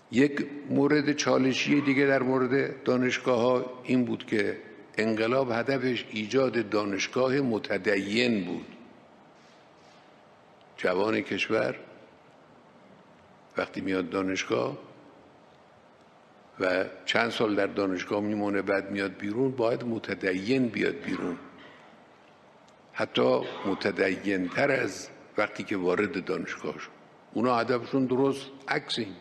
یک مورد چالشی دیگه در مورد دانشگاه‌ها این بود که انقلاب هدفش ایجاد دانشگاه متدین بود. جوان کشور وقتی میاد دانشگاه و چند سال در دانشگاه میمونه بعد میاد بیرون، باید متدین بیاد بیرون، حتی متدین تر از وقتی که وارد دانشگاه شد. اونا هدفشون درست عکس این بود.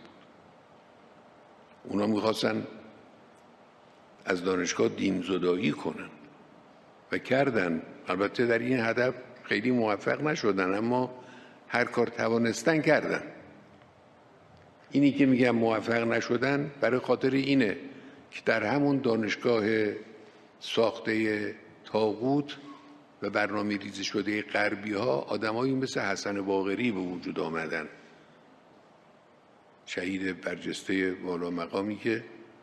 اونا میخواستن از دانشگاه دین زدایی کنن و کردن. البته در این هدف خیلی موفق نشدن، اما هر کار توانستن کردن. اینی که میگم موفق نشدن برای خاطر اینه که در همون دانشگاه ساخته طاغوت و برنامه ریزی شده غربی ها آدمایی مثل حسن باقری به وجود آمدن، شهید برجسته والا مقامی که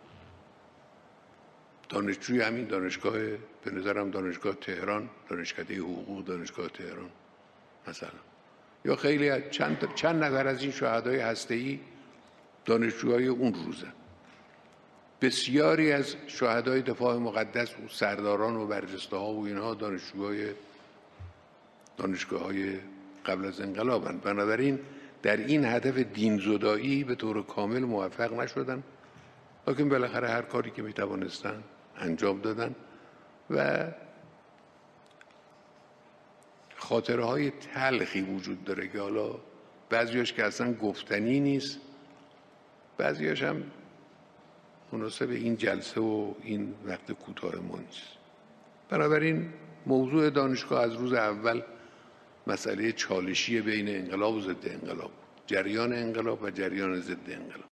دانشجوی همین دانشگاه، به نظرم دانشگاه تهران، دانشکده حقوق دانشگاه تهران مثلا، یا خیلی چند نفر از این شهدای هسته‌ای دانشجوهای اون روزه. بسیاری از شهدای دفاع مقدس و سرداران و برجسته ها و اینها دانشگاه‌های قبل از انقلابن. بنابراین در این هدف دین زدایی به طور کامل موفق نشدن، لیکن بالاخره هر کاری که میتوانستن انجام دادن و خاطره های تلخی وجود داره که حالا بعضیاش که اصلا گفتنی نیست، بعضیاش هم مناسب این جلسه و این وقت کوتاه ما نیست. بنابراین موضوع دانشگاه از روز اول مسئله چالشی بین انقلاب و ضد انقلاب، جریان انقلاب و جریان ضد انقلاب.